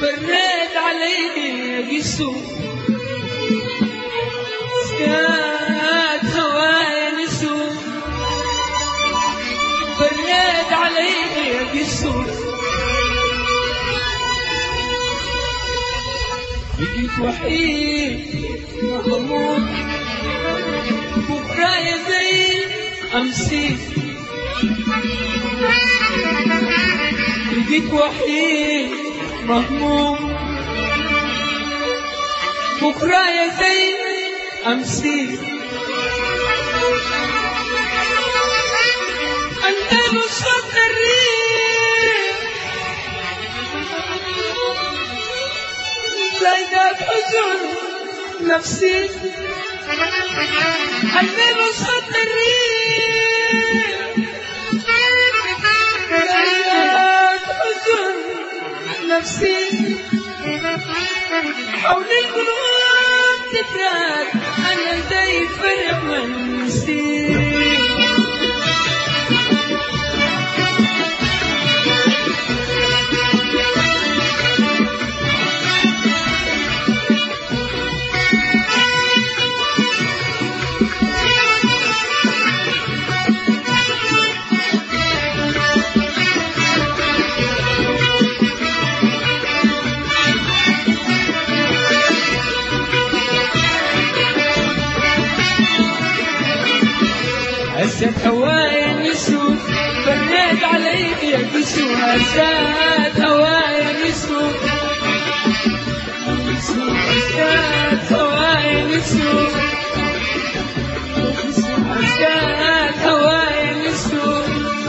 بريت عليك يسوع سكات هوايا نسوع بريت عليك يسوع بقيت وحيد مهموم بكرة زي أمسي بقيت وحيد مهموم بكرة زي أمسي أنت صوت الريح زايدة حزن نفسي أنت صوت الريح زايدة حزن نفسي حول القلوب تفرق أنا زي فرق منسي هزت هوايا نسوت بريت عليك يا يسوع هزت هوايا نسوت هزت هوايا نسوت هزت هوايا نسوت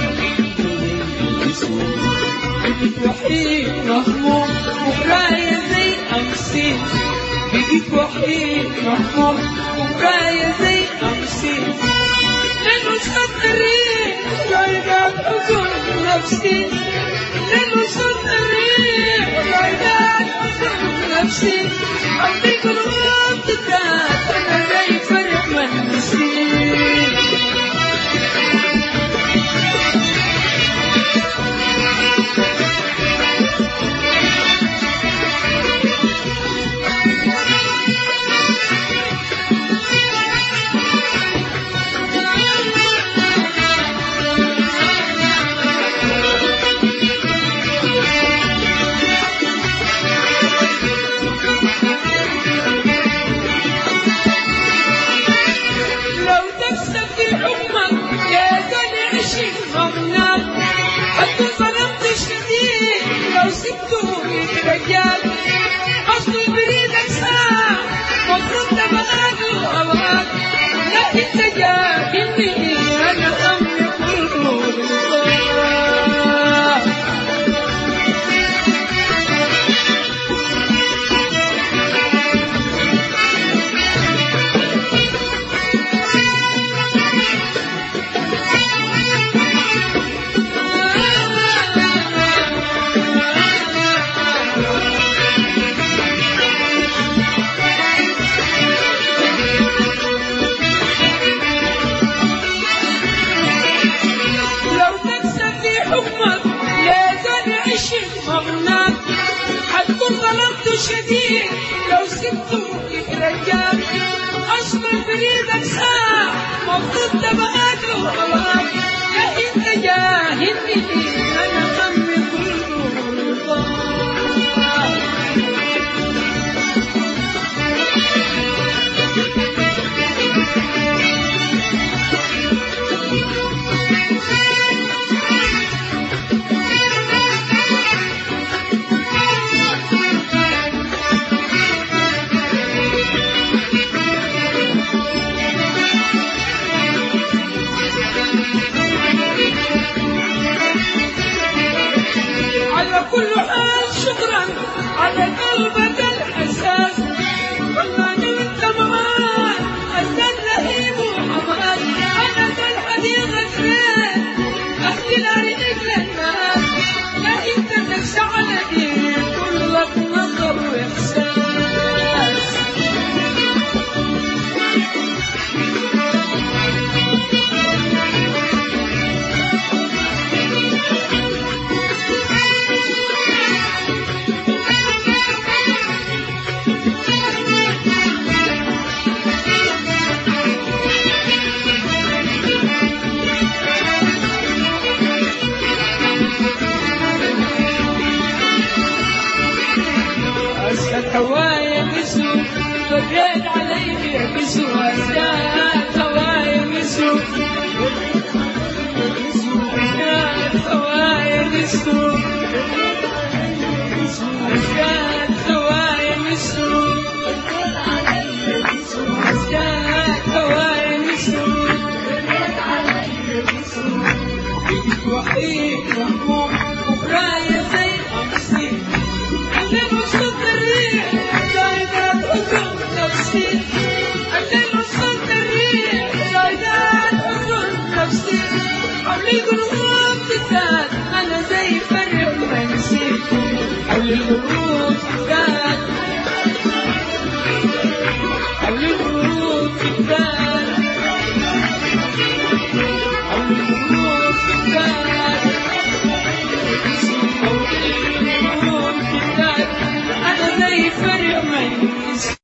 بقيت وحيد مهموم وبراية زي أمسي بقيت وحيد مهموم وبراية زي أمسي لأنه صوت الريح زايدة حزن نفسي لأنه صوت الريح زايدة حزن نفسي عندي قلوب تتات أنا زي فرق منسي شديد لو سبته يترجم أصبر بريدك ساعة مفروض تبقى له خلاص لا انت جاهلني أنا همي كله كل حال شكرا على قلبك الحساس والله انت معاي حسن لهيب وحماس انا في الحديقه فين احكي لعينك للناس لا انت تخشى على ديني كلك نظر واحساس هوايا بسوق بديت علي بسوق أزداد هوايا بسوق أزداد هوايا بسوق أزداد هوايا بسوق أزداد هوايا بسوق بقيت وحيد مهموم وبراية زي أمسي الليل وسط الريح جايدات حزن نفسي الليل وسط الريح جايدات حزن نفسي حولي قلوب تزداد أنا زي فرق منسي حولي قلوب تزداد حولي قلوب تزداد حولي قلوب تزداد حولي قلوب تزداد أنا زي فرق منسي